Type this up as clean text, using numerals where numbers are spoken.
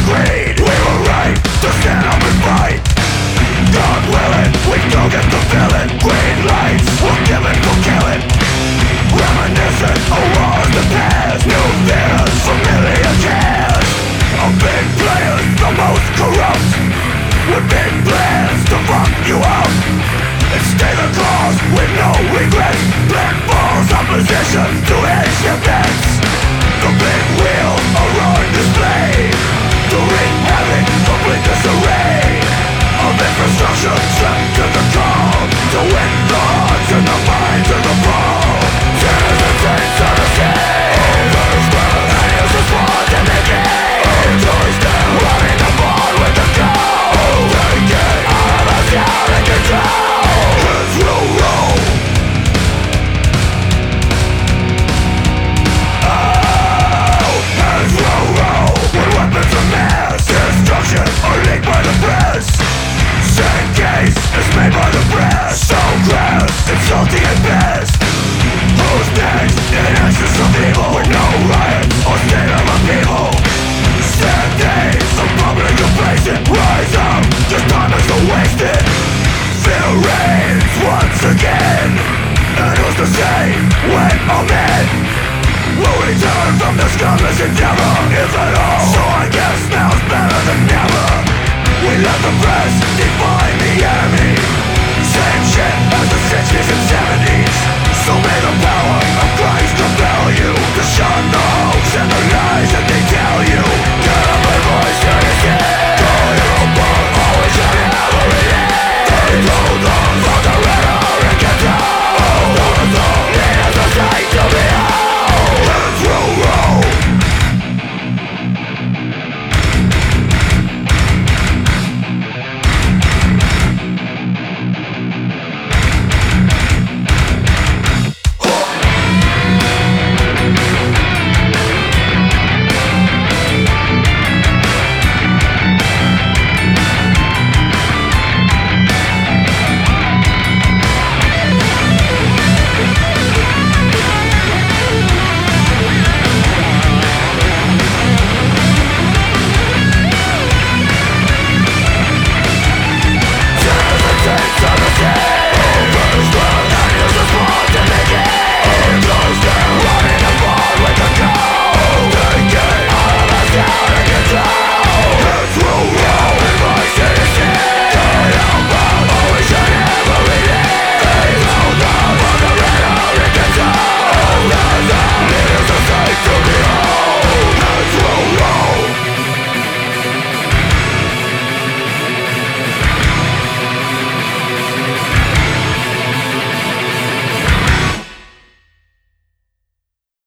agreed. We were right to stand up and fight. God willing, we don't get the feeling. Green lights were given for killing. Reminiscent of wars the past. New fears, familiar cares. Of big players, the most corrupt, with big plans to fuck you out. And stay the cause with no regrets. Black false opposition to edge your bets. The big wheel are on display to wreak havoc, complete disarray of infrastructure swept to the call, to win the hearts and the minds of the ball. Tears and saints of the sea. Overspread, and use the sword to the game. Toys down, running the board with the goal. Taking all of us out of control. As you roll. As you roll, with weapons of mass destruction are leaked by the press. Same case is made by the press. So crass, insulting at best. Who's next in excess of evil? With no riots or state of upheaval. Sad days of public complacent. Rise up, just time is so wasted. Fear reigns once again. And who's to say when all men will return from this godless endeavor, if at all? So I guess now's better than never. We let the press define the enemy. Same shit as the 60s